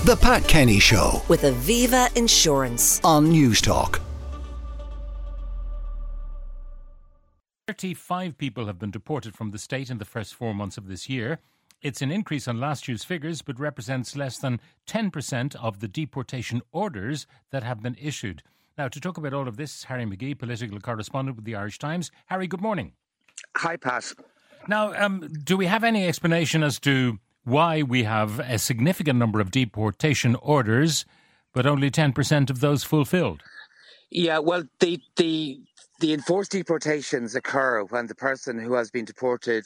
The Pat Kenny Show with Aviva Insurance on Newstalk. 35 people have been deported from the state in the first 4 months of this year. It's an increase on last year's figures, but represents less than 10% of the deportation orders that have been issued. Now, to talk about all of this, Harry McGee, political correspondent with the Irish Times. Harry, good morning. Hi, Pat. Now, do we have any explanation as to why we have a significant number of deportation orders, but only 10% of those fulfilled? Yeah, well, the enforced deportations occur when the person who has been deported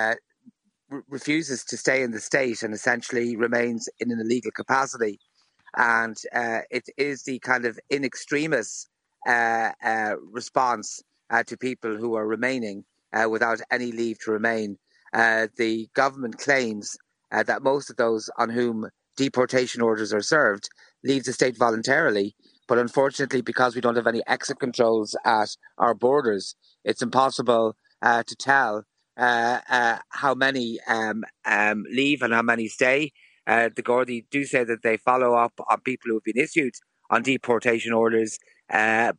refuses to stay in the state and essentially remains in an illegal capacity. And it is the kind of in extremis response to people who are remaining without any leave to remain. The government claims that most of those on whom deportation orders are served leave the state voluntarily. But unfortunately, because we don't have any exit controls at our borders, it's impossible to tell how many leave and how many stay. The Gardaí do say that they follow up on people who have been issued on deportation orders, and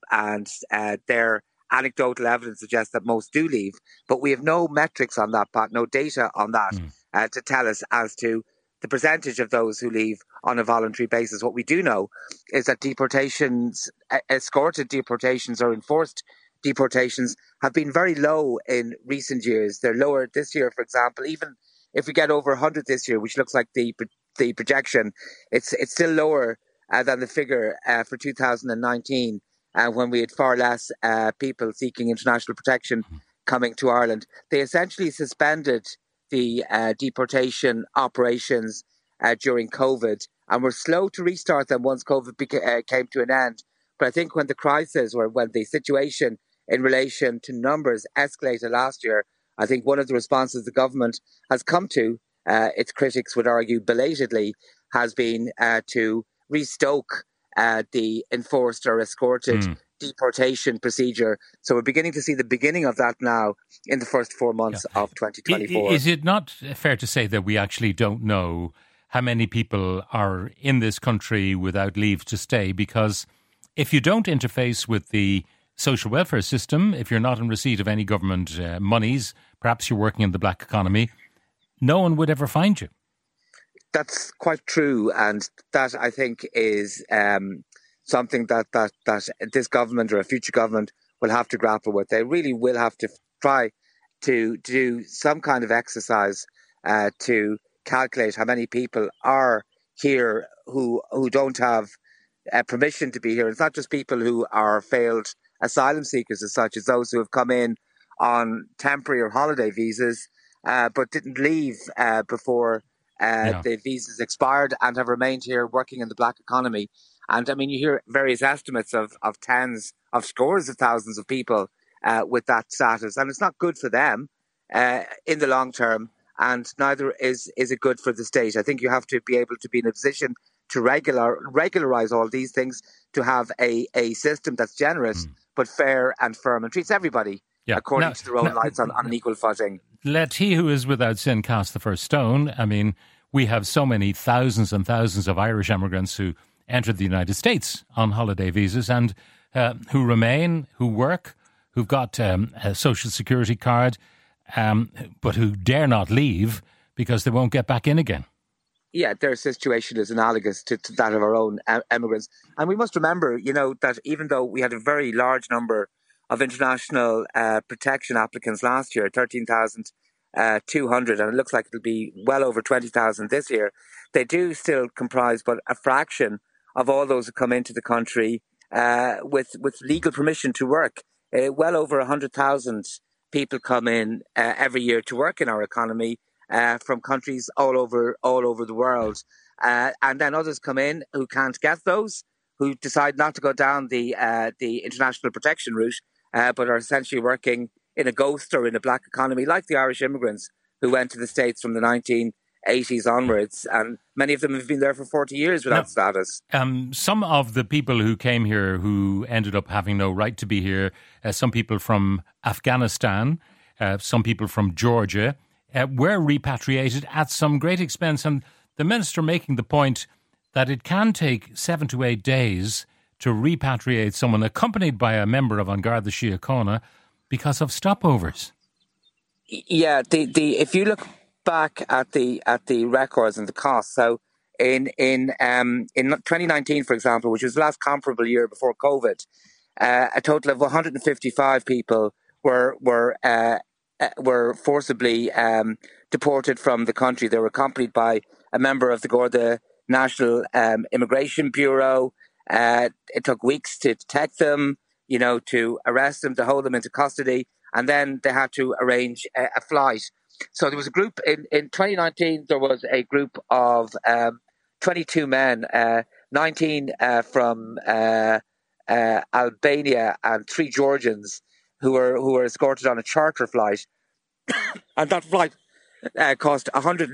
their anecdotal evidence suggests that most do leave. But we have no metrics on that, Pat, no data on that to tell us as to the percentage of those who leave on a voluntary basis. What we do know is that deportations, escorted deportations or enforced deportations, have been very low in recent years. They're lower this year, for example. Even if we get over 100 this year, which looks like the projection, it's still lower than the figure for 2019, when we had far less people seeking international protection coming to Ireland. They essentially suspended the deportation operations during COVID, and were slow to restart them once COVID came to an end. But I think when the crisis, or when the situation in relation to numbers escalated last year, I think one of the responses the government has come to, its critics would argue belatedly, has been to restoke the enforced or escorted deportation procedure. So we're beginning to see the beginning of that now in the first 4 months of 2024. Is it not fair to say that we actually don't know how many people are in this country without leave to stay? Because if you don't interface with the social welfare system, if you're not in receipt of any government monies, perhaps you're working in the black economy, no one would ever find you. That's quite true, and that, I think, is something that this government or a future government will have to grapple with. They really will have to try to do some kind of exercise to calculate how many people are here who don't have permission to be here. It's not just people who are failed asylum seekers as such, as those who have come in on temporary or holiday visas, but didn't leave before the visas expired and have remained here working in the black economy. And I mean, you hear various estimates of tens of scores of thousands of people with that status. And it's not good for them in the long term. And neither is it good for the state. I think you have to be able to be in a position to regularize all these things, to have a system that's generous, but fair and firm, and treats everybody according to their own lives on an equal footing. Let he who is without sin cast the first stone. I mean, we have so many thousands and thousands of Irish immigrants who entered the United States on holiday visas and who remain, who work, who've got a social security card, but who dare not leave because they won't get back in again. Yeah, their situation is analogous to that of our own immigrants. And we must remember, that even though we had a very large number of international protection applicants last year, 13,200, and it looks like it'll be well over 20,000 this year, they do still comprise but a fraction of all those who come into the country with legal permission to work. Well over 100,000 people come in every year to work in our economy from countries all over the world. And then others come in who can't get those, who decide not to go down the international protection route, but are essentially working in a ghost or in a black economy, like the Irish immigrants who went to the States from the 1980s onwards. And many of them have been there for 40 years without status. Some of the people who came here who ended up having no right to be here, some people from Afghanistan, some people from Georgia, were repatriated at some great expense. And the minister making the point that it can take 7 to 8 days to repatriate someone accompanied by a member of An Garda Síochána because of stopovers. Yeah, if you look back at the records and the costs, so in 2019, for example, which was the last comparable year before COVID, a total of 155 people were forcibly deported from the country. They were accompanied by a member of the Garda National Immigration Bureau. It took weeks to detect them, to arrest them, to hold them into custody, and then they had to arrange a flight. So there was a group in 2019. There was a group of 22 men, 19 from Albania and 3 Georgians who were escorted on a charter flight, and that flight cost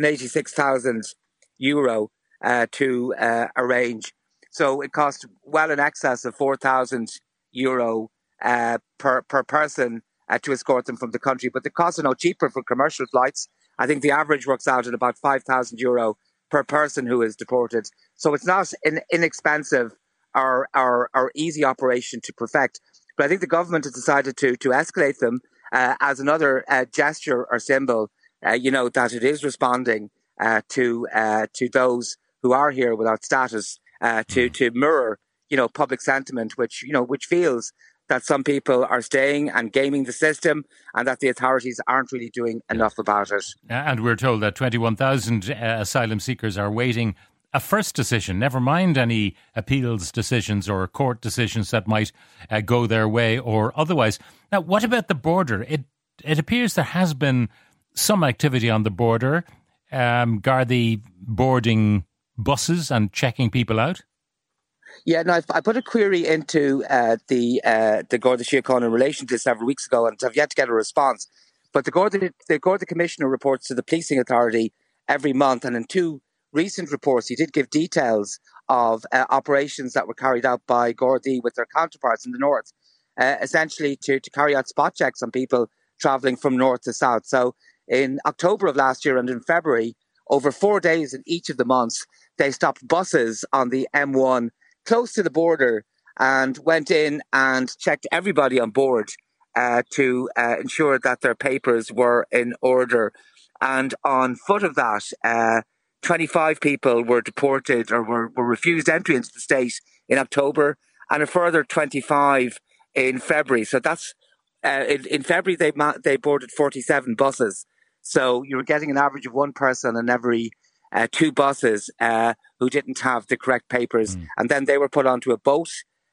€186,000 to arrange. So it cost well in excess of €4,000 per person to escort them from the country. But the costs are no cheaper for commercial flights. I think the average works out at about €5,000 per person who is deported. So it's not an inexpensive or easy operation to perfect. But I think the government has decided to escalate them as another gesture or symbol, that it is responding to those who are here without status, to mirror, public sentiment, which feels that some people are staying and gaming the system and that the authorities aren't really doing enough about it. And we're told that 21,000 asylum seekers are waiting a first decision, never mind any appeals decisions or court decisions that might go their way or otherwise. Now, what about the border? It appears there has been some activity on the border, Gardaí boarding buses and checking people out. Yeah, no, I put a query into the Garda Síochána in relation to this several weeks ago and have yet to get a response. But the Garda Commissioner reports to the Policing Authority every month, and in 2 recent reports he did give details of operations that were carried out by Gardaí with their counterparts in the north, essentially to carry out spot checks on people travelling from north to south. So in October of last year and in February, over 4 days in each of the months, they stopped buses on the M1 close to the border and went in and checked everybody on board to ensure that their papers were in order. And on foot of that, 25 people were deported or were refused entry into the state in October, and a further 25 in February. So that's in February they boarded 47 buses. So you were getting an average of 1 person in every 2 buses who didn't have the correct papers. And then they were put onto a boat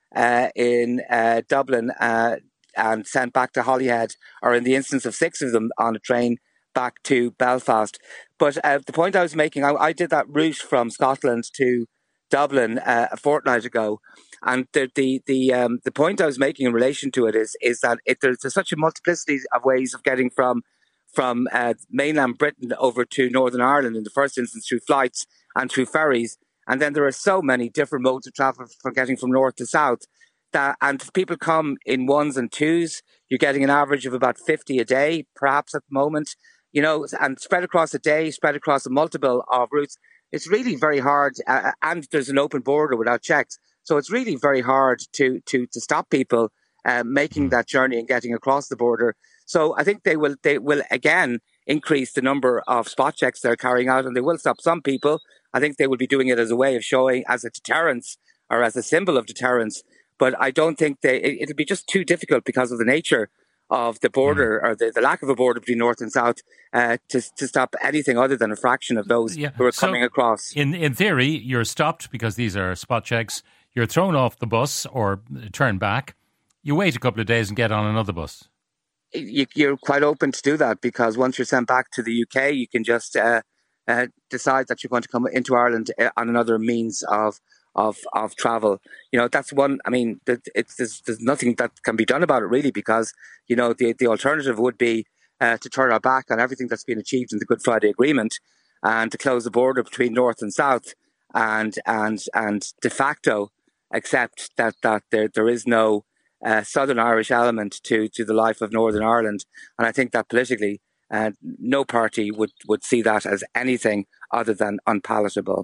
in Dublin and sent back to Holyhead, or in the instance of 6 of them on a train back to Belfast. But the point I was making, I did that route from Scotland to Dublin a fortnight ago, and the point I was making in relation to it is that there's such a multiplicity of ways of getting from mainland Britain over to Northern Ireland, in the first instance through flights and through ferries, and then there are so many different modes of travel for getting from north to south, and people come in 1s and 2s. You're getting an average of about 50 a day, perhaps at the moment, and spread across a day, spread across a multiple of routes. It's really very hard, and there's an open border without checks. So it's really very hard to stop people making that journey and getting across the border. So I think they will again increase the number of spot checks they're carrying out, and they will stop some people. I think they will be doing it as a way of showing, as a deterrence or as a symbol of deterrence. But I don't think it'll be just too difficult because of the nature of the border, or the lack of a border between north and south, to stop anything other than a fraction of those who are coming across. In theory, you're stopped because these are spot checks. You're thrown off the bus or turned back. You wait a couple of days and get on another bus. You're quite open to do that, because once you're sent back to the UK, you can just decide that you're going to come into Ireland on another means of travel. That's one. I mean, there's nothing that can be done about it really, because the alternative would be to turn our back on everything that's been achieved in the Good Friday Agreement and to close the border between north and south, and de facto accept that there is no Southern Irish element to the life of Northern Ireland. And I think that politically, no party would see that as anything other than unpalatable.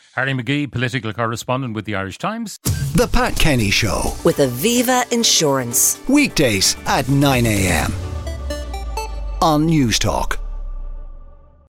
Harry McGee, political correspondent with the Irish Times. The Pat Kenny Show. With Aviva Insurance. Weekdays at 9 a.m. on News Talk.